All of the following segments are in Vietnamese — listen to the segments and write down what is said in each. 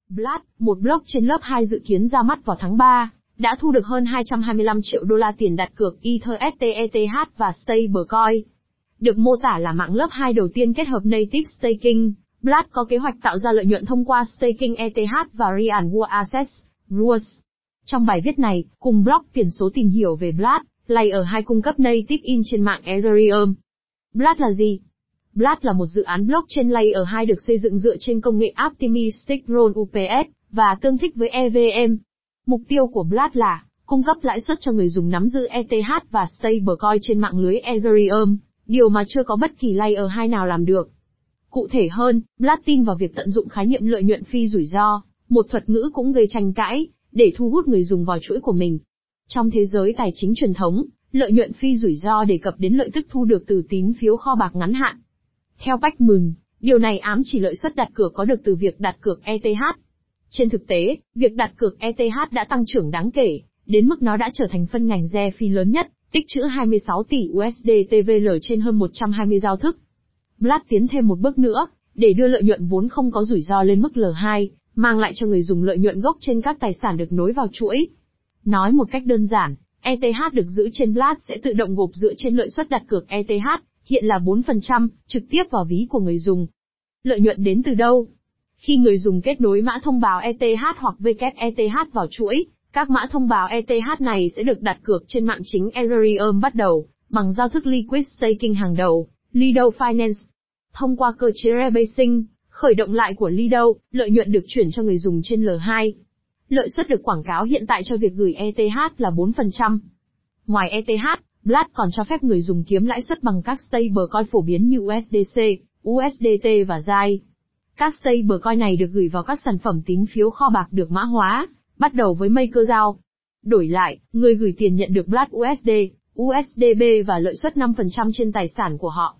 Blood, một blockchain lớp 2 dự kiến ra mắt vào tháng 3, đã thu được hơn 225 triệu đô la tiền đặt cược Ether ETH và stablecoin. Được mô tả là mạng lớp 2 đầu tiên kết hợp native staking, Blood có kế hoạch tạo ra lợi nhuận thông qua staking ETH và Real World Assets, RWAS. Trong bài viết này, cùng blog tiền số tìm hiểu về Blood, Layer 2 cung cấp native in trên mạng Ethereum. Blood là gì? Blood là một dự án blockchain Layer 2 được xây dựng dựa trên công nghệ Optimistic Roll UPS và tương thích với EVM. Mục tiêu của Blood là cung cấp lãi suất cho người dùng nắm giữ ETH và stablecoin trên mạng lưới Ethereum, điều mà chưa có bất kỳ Layer 2 nào làm được. Cụ thể hơn, Blood tin vào việc tận dụng khái niệm lợi nhuận phi rủi ro, một thuật ngữ cũng gây tranh cãi, để thu hút người dùng vào chuỗi của mình. Trong thế giới tài chính truyền thống, lợi nhuận phi rủi ro đề cập đến lợi tức thu được từ tín phiếu kho bạc ngắn hạn. Theo Pac-Man, điều này ám chỉ lợi suất đặt cược có được từ việc đặt cược ETH. Trên thực tế, việc đặt cược ETH đã tăng trưởng đáng kể, đến mức nó đã trở thành phân ngành DeFi lớn nhất, tích trữ 26 tỷ USD TVL trên hơn 120 giao thức. Blood tiến thêm một bước nữa, để đưa lợi nhuận vốn không có rủi ro lên mức L2, mang lại cho người dùng lợi nhuận gốc trên các tài sản được nối vào chuỗi. Nói một cách đơn giản, ETH được giữ trên Blood sẽ tự động gộp dựa trên lợi suất đặt cược ETH, hiện là 4%, trực tiếp vào ví của người dùng. Lợi nhuận đến từ đâu? Khi người dùng kết nối mã thông báo ETH hoặc WETH vào chuỗi, các mã thông báo ETH này sẽ được đặt cược trên mạng chính Ethereum bắt đầu, bằng giao thức Liquid Staking hàng đầu, Lido Finance. Thông qua cơ chế rebasing, khởi động lại của Lido, lợi nhuận được chuyển cho người dùng trên L2. Lợi suất được quảng cáo hiện tại cho việc gửi ETH là 4%. Ngoài ETH, Blood còn cho phép người dùng kiếm lãi suất bằng các stablecoin phổ biến như USDC, USDT và DAI. Các stablecoin này được gửi vào các sản phẩm tín phiếu kho bạc được mã hóa, bắt đầu với MakerDAO. Đổi lại, người gửi tiền nhận được Blood USD, USDB và lợi suất 5% trên tài sản của họ.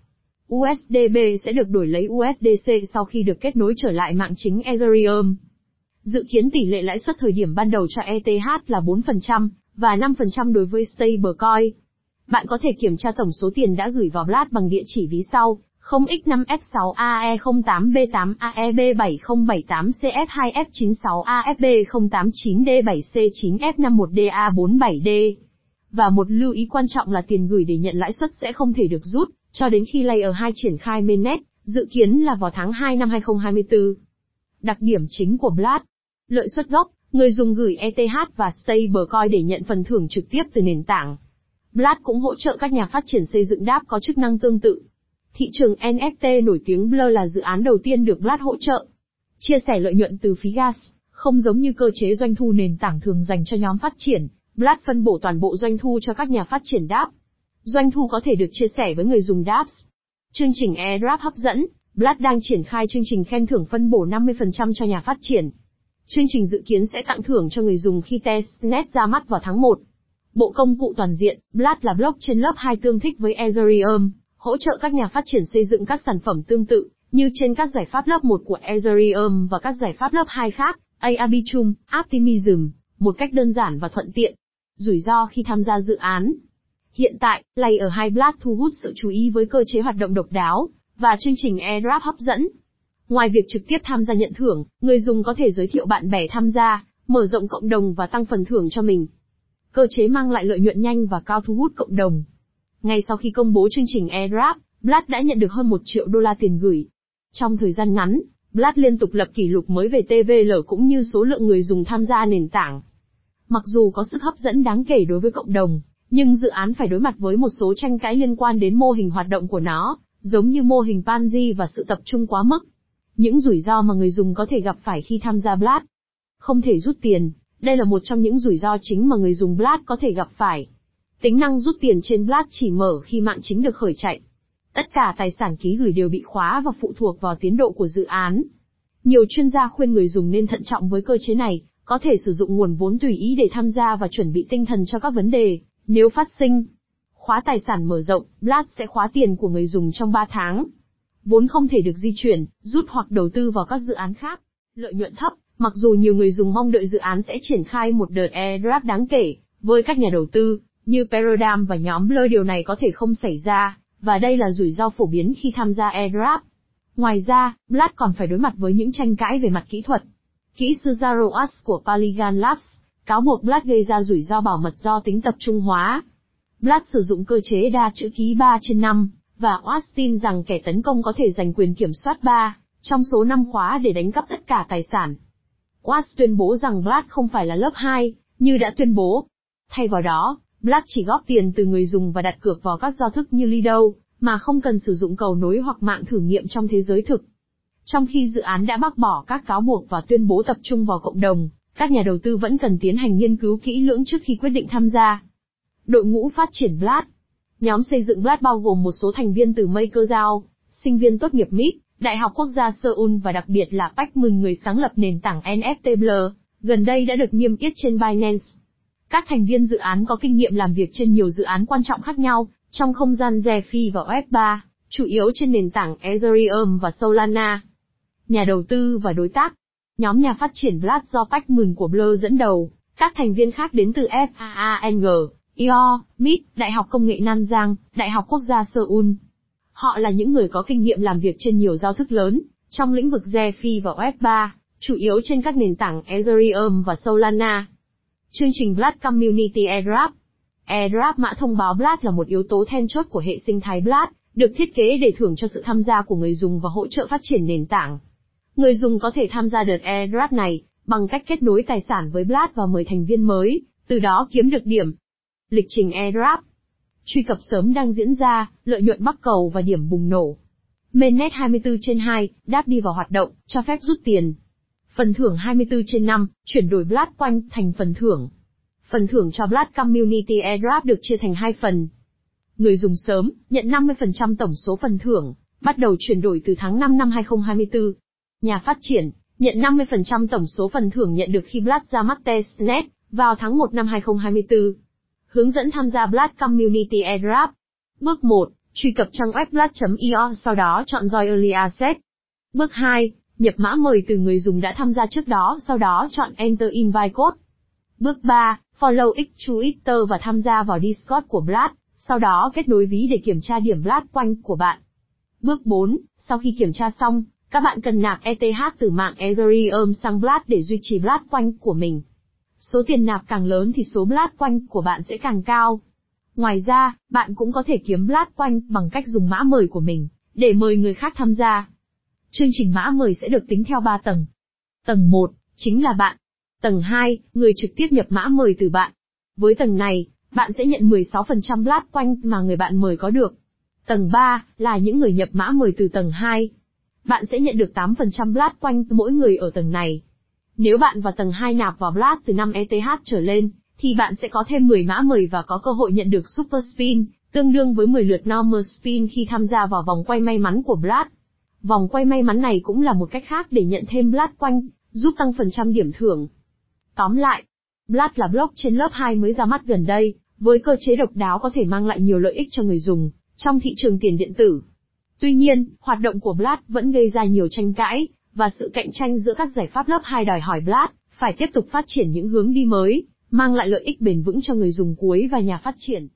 USDB sẽ được đổi lấy USDC sau khi được kết nối trở lại mạng chính Ethereum. Dự kiến tỷ lệ lãi suất thời điểm ban đầu cho ETH là 4%, và 5% đối với stablecoin. Bạn có thể kiểm tra tổng số tiền đã gửi vào Blood bằng địa chỉ ví sau: 0x5F6AE0708AEB707AFB089D7C9F51DA47D. Và một lưu ý quan trọng là tiền gửi để nhận lãi suất sẽ không thể được rút, cho đến khi Layer 2 triển khai mainnet, dự kiến là vào tháng 2 năm 2024. Đặc điểm chính của Blood: lợi suất gốc, người dùng gửi ETH và stablecoin để nhận phần thưởng trực tiếp từ nền tảng. Blood cũng hỗ trợ các nhà phát triển xây dựng dApp có chức năng tương tự. Thị trường NFT nổi tiếng Blur là dự án đầu tiên được Blood hỗ trợ. Chia sẻ lợi nhuận từ phí gas, không giống như cơ chế doanh thu nền tảng thường dành cho nhóm phát triển, Blood phân bổ toàn bộ doanh thu cho các nhà phát triển dApp. Doanh thu có thể được chia sẻ với người dùng dApps. Chương trình airdrop hấp dẫn, Blood đang triển khai chương trình khen thưởng phân bổ 50% cho nhà phát triển. Chương trình dự kiến sẽ tặng thưởng cho người dùng khi testnet ra mắt vào tháng 1. Bộ công cụ toàn diện, Blood là blockchain lớp 2 tương thích với Ethereum, hỗ trợ các nhà phát triển xây dựng các sản phẩm tương tự, như trên các giải pháp lớp 1 của Ethereum và các giải pháp lớp 2 khác, Arbitrum, Optimism, một cách đơn giản và thuận tiện. Rủi ro khi tham gia dự án. Hiện tại, Layer 2 Blood thu hút sự chú ý với cơ chế hoạt động độc đáo, và chương trình airdrop hấp dẫn. Ngoài việc trực tiếp tham gia nhận thưởng, người dùng có thể giới thiệu bạn bè tham gia, mở rộng cộng đồng và tăng phần thưởng cho mình. Cơ chế mang lại lợi nhuận nhanh và cao thu hút cộng đồng. Ngay sau khi công bố chương trình airdrop, Blood đã nhận được hơn 1 triệu đô la tiền gửi. Trong thời gian ngắn, Blood liên tục lập kỷ lục mới về TVL cũng như số lượng người dùng tham gia nền tảng. Mặc dù có sức hấp dẫn đáng kể đối với cộng đồng, nhưng dự án phải đối mặt với một số tranh cãi liên quan đến mô hình hoạt động của nó, giống như mô hình Ponzi và sự tập trung quá mức. Những rủi ro mà người dùng có thể gặp phải khi tham gia Blood. Không thể rút tiền, đây là một trong những rủi ro chính mà người dùng Blood có thể gặp phải. Tính năng rút tiền trên Blood chỉ mở khi mạng chính được khởi chạy. Tất cả tài sản ký gửi đều bị khóa và phụ thuộc vào tiến độ của dự án. Nhiều chuyên gia khuyên người dùng nên thận trọng với cơ chế này, có thể sử dụng nguồn vốn tùy ý để tham gia và chuẩn bị tinh thần cho các vấn đề, nếu phát sinh. Khóa tài sản mở rộng, Blood sẽ khóa tiền của người dùng trong 3 tháng. Vốn không thể được di chuyển, rút hoặc đầu tư vào các dự án khác. Lợi nhuận thấp, mặc dù nhiều người dùng mong đợi dự án sẽ triển khai một đợt airdrop đáng kể, với các nhà đầu tư, như Perodam và nhóm Blur điều này có thể không xảy ra, và đây là rủi ro phổ biến khi tham gia airdrop. Ngoài ra, Blood còn phải đối mặt với những tranh cãi về mặt kỹ thuật. Kỹ sư Zero của Polygon Labs, cáo buộc Blast gây ra rủi ro bảo mật do tính tập trung hóa. Blast sử dụng cơ chế đa chữ ký 3/5, và Watts tin rằng kẻ tấn công có thể giành quyền kiểm soát 3 trong số 5 khóa để đánh cắp tất cả tài sản. Watts tuyên bố rằng Blast không phải là lớp 2, như đã tuyên bố. Thay vào đó, Blast chỉ góp tiền từ người dùng và đặt cược vào các giao thức như Lido, mà không cần sử dụng cầu nối hoặc mạng thử nghiệm trong thế giới thực. Trong khi dự án đã bác bỏ các cáo buộc và tuyên bố tập trung vào cộng đồng, các nhà đầu tư vẫn cần tiến hành nghiên cứu kỹ lưỡng trước khi quyết định tham gia. Đội ngũ phát triển Blast. Nhóm xây dựng Blast bao gồm một số thành viên từ MakerDAO, sinh viên tốt nghiệp MIT, Đại học Quốc gia Seoul và đặc biệt là Pac-Man, người sáng lập nền tảng NFT Blur, gần đây đã được niêm yết trên Binance. Các thành viên dự án có kinh nghiệm làm việc trên nhiều dự án quan trọng khác nhau, trong không gian DeFi và Web3, chủ yếu trên nền tảng Ethereum và Solana. Nhà đầu tư và đối tác. Nhóm nhà phát triển Blast do Pac-Man của Blur dẫn đầu, các thành viên khác đến từ FAANG, IO, MIT, Đại học Công nghệ Nam Giang, Đại học Quốc gia Seoul. Họ là những người có kinh nghiệm làm việc trên nhiều giao thức lớn, trong lĩnh vực DeFi và Web3, chủ yếu trên các nền tảng Ethereum và Solana. Chương trình Blast Community Airdrop. Airdrop, mã thông báo Blast, là một yếu tố then chốt của hệ sinh thái Blast, được thiết kế để thưởng cho sự tham gia của người dùng và hỗ trợ phát triển nền tảng. Người dùng có thể tham gia đợt airdrop này bằng cách kết nối tài sản với Blast và mời thành viên mới, từ đó kiếm được điểm. Lịch trình airdrop. Truy cập sớm đang diễn ra, lợi nhuận bắc cầu và điểm bùng nổ. Mainnet 24/2, đáp đi vào hoạt động, cho phép rút tiền. Phần thưởng 24/5, chuyển đổi Blast Coin thành phần thưởng. Phần thưởng cho Blast Community Airdrop được chia thành 2 phần. Người dùng sớm, nhận 50% tổng số phần thưởng, bắt đầu chuyển đổi từ tháng 5 năm 2024. Nhà phát triển, nhận 50% tổng số phần thưởng nhận được khi Blast ra mắt testnet, vào tháng 1 năm 2024. Hướng dẫn tham gia Blast Community Airdrop. Bước 1, truy cập trang web blast.io, sau đó chọn Join Early Access. Bước 2, nhập mã mời từ người dùng đã tham gia trước đó, sau đó chọn Enter Invite Code. Bước 3, follow Twitter và tham gia vào Discord của Blast, sau đó kết nối ví để kiểm tra điểm Blast Coin của bạn. Bước 4, sau khi kiểm tra xong, các bạn cần nạp ETH từ mạng Ethereum sang Blast để duy trì Blast Coin của mình. Số tiền nạp càng lớn thì số Blast Coin của bạn sẽ càng cao. Ngoài ra, bạn cũng có thể kiếm Blast Coin bằng cách dùng mã mời của mình, để mời người khác tham gia. Chương trình mã mời sẽ được tính theo 3 tầng. Tầng 1, chính là bạn. Tầng 2, người trực tiếp nhập mã mời từ bạn. Với tầng này, bạn sẽ nhận 16% Blast Coin mà người bạn mời có được. Tầng 3, là những người nhập mã mời từ tầng 2. Bạn sẽ nhận được 8% Blast Coin mỗi người ở tầng này. Nếu bạn vào tầng 2 nạp vào Blast từ 5 ETH trở lên, thì bạn sẽ có thêm 10 mã mời và có cơ hội nhận được Super Spin, tương đương với 10 lượt Normal Spin khi tham gia vào vòng quay may mắn của Blast. Vòng quay may mắn này cũng là một cách khác để nhận thêm Blast Coin, giúp tăng phần trăm điểm thưởng. Tóm lại, Blast là blockchain lớp 2 mới ra mắt gần đây, với cơ chế độc đáo có thể mang lại nhiều lợi ích cho người dùng trong thị trường tiền điện tử. Tuy nhiên, hoạt động của Blast vẫn gây ra nhiều tranh cãi, và sự cạnh tranh giữa các giải pháp lớp 2 đòi hỏi Blast phải tiếp tục phát triển những hướng đi mới, mang lại lợi ích bền vững cho người dùng cuối và nhà phát triển.